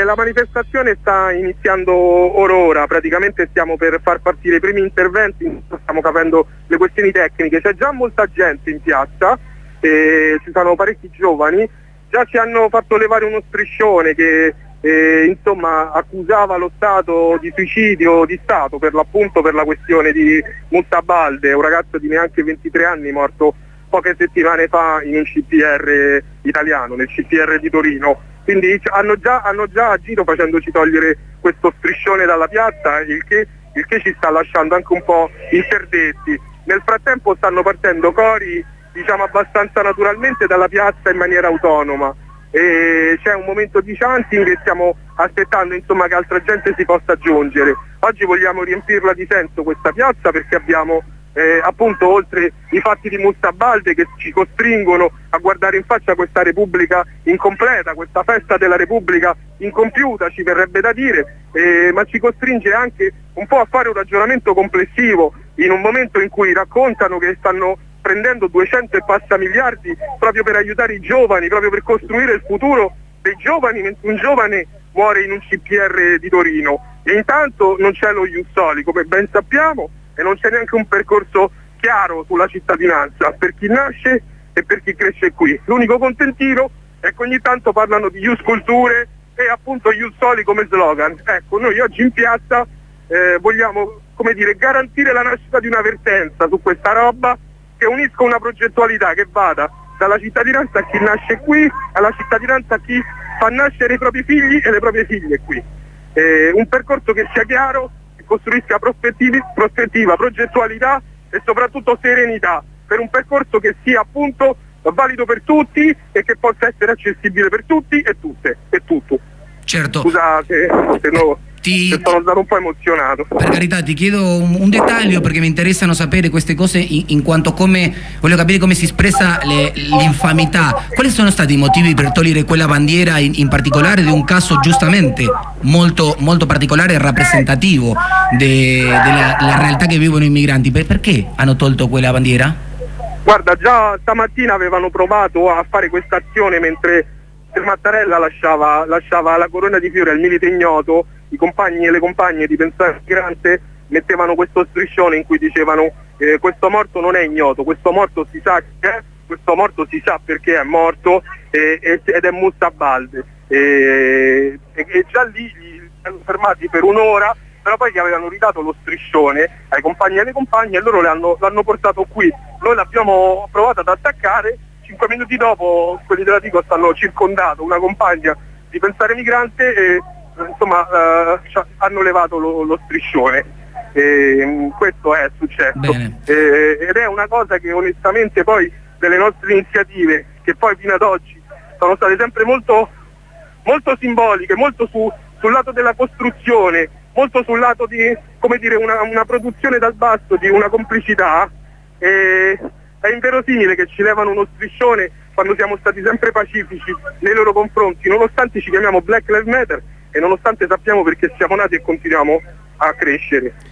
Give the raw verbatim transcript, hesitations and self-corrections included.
la manifestazione sta iniziando or ora, praticamente stiamo per far partire i primi interventi, stiamo capendo le questioni tecniche, c'è già molta gente in piazza, eh, ci sono parecchi giovani, già ci hanno fatto levare uno striscione che eh, insomma accusava lo Stato di suicidio di Stato, per l'appunto per la questione di Mustabalde, un ragazzo di neanche ventitré anni morto poche settimane fa in un C P R italiano, nel C P R di Torino. Quindi hanno già, hanno già agito facendoci togliere questo striscione dalla piazza, il che, il che ci sta lasciando anche un po' interdetti. Nel frattempo stanno partendo cori, diciamo, abbastanza naturalmente dalla piazza in maniera autonoma. E c'è un momento di chanting e stiamo aspettando, insomma, che altra gente si possa aggiungere. Oggi vogliamo riempirla di senso questa piazza, perché abbiamo eh, appunto, oltre i fatti di Mustabalde che ci costringono a guardare in faccia questa Repubblica incompleta, questa festa della Repubblica incompiuta, ci verrebbe da dire, eh, ma ci costringe anche un po' a fare un ragionamento complessivo in un momento in cui raccontano che stanno prendendo duecento e passa miliardi proprio per aiutare i giovani, proprio per costruire il futuro dei giovani, mentre un giovane muore in un C P R di Torino. E intanto non c'è lo Ius Soli, come ben sappiamo, e non c'è neanche un percorso chiaro sulla cittadinanza per chi nasce e per chi cresce qui. L'unico contentino è che ogni tanto parlano di Ius Culture e appunto Ius Soli come slogan. Ecco, noi oggi in piazza eh, vogliamo, come dire, garantire la nascita di una vertenza su questa roba, che unisca una progettualità che vada dalla cittadinanza a chi nasce qui, alla cittadinanza a chi fa nascere i propri figli e le proprie figlie qui. Eh, un percorso che sia chiaro, che costruisca prospettiva, progettualità e soprattutto serenità, per un percorso che sia appunto valido per tutti e che possa essere accessibile per tutti e tutte e tutto. Certo. Scusate se no, Ti, sono stato un po' emozionato. Per carità, ti chiedo un, un dettaglio, perché mi interessano sapere queste cose in, in quanto come voglio capire come si espressa l'infamità. Quali sono stati i motivi per togliere quella bandiera in, in particolare di un caso giustamente molto, molto particolare e rappresentativo de, della la realtà che vivono i migranti? Per, perché hanno tolto quella bandiera? Guarda, già stamattina avevano provato a fare questa azione mentre Mattarella lasciava, lasciava la corona di fiori al milite ignoto. I compagni e le compagne di Pensare Migrante mettevano questo striscione in cui dicevano eh, questo morto non è ignoto, questo morto si sa che è, questo morto si sa perché è morto eh, ed è Mustabalde. E, e, e già lì li hanno fermati per un'ora, però poi gli avevano ridato lo striscione ai compagni e alle compagne e loro l'hanno portato qui. Noi l'abbiamo provato ad attaccare, cinque minuti dopo quelli della Digos hanno circondato una compagna di Pensare Migrante e insomma uh, hanno levato lo, lo striscione. E, um, questo è successo e, ed è una cosa che onestamente poi delle nostre iniziative, che poi fino ad oggi sono state sempre molto, molto simboliche, molto su, sul lato della costruzione, molto sul lato di, come dire, una, una produzione dal basso, di una complicità, e è inverosimile che ci levano uno striscione quando siamo stati sempre pacifici nei loro confronti, nonostante ci chiamiamo Black Lives Matter e nonostante sappiamo perché siamo nati e continuiamo a crescere.